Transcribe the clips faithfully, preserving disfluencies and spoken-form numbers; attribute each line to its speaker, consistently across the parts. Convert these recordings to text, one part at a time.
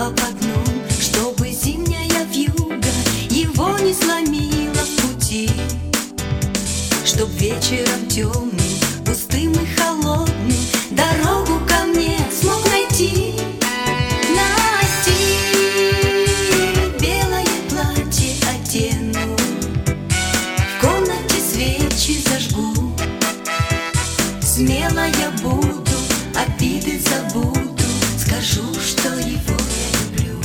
Speaker 1: об одном, чтобы зимняя вьюга его не сломила в пути, чтоб вечером темным, пустым и холодным дорогу ко мне смог найти. Найти. Белое платье одену, в комнате свечи зажгу, смело я буду, обиды забуду, скажу, что его я люблю.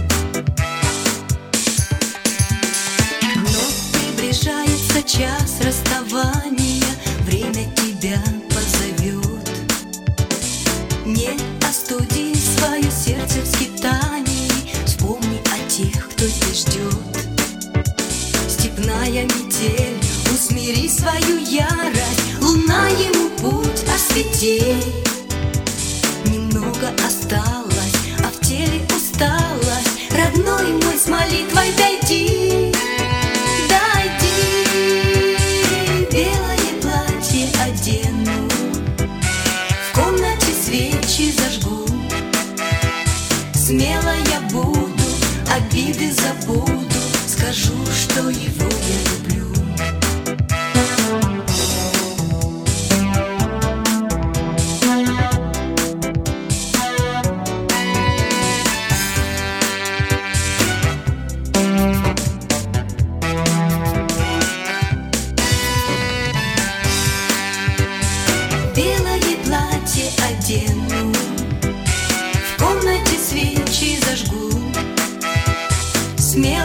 Speaker 1: Но приближается час расставания, время тебя позовет. Не остуди свое сердце в скитании, вспомни о тех, кто здесь ждет. Степная метель, усмири свою ярость, луна ему путь освети. Немного осталось, а в теле усталость, родной мой, с молитвой дойди. Дойди. Белое платье одену, в комнате свечи зажгу, смело я буду, обиды забуду, скажу, что его я люблю. Белое платье одену, в комнате свечи зажгу, смело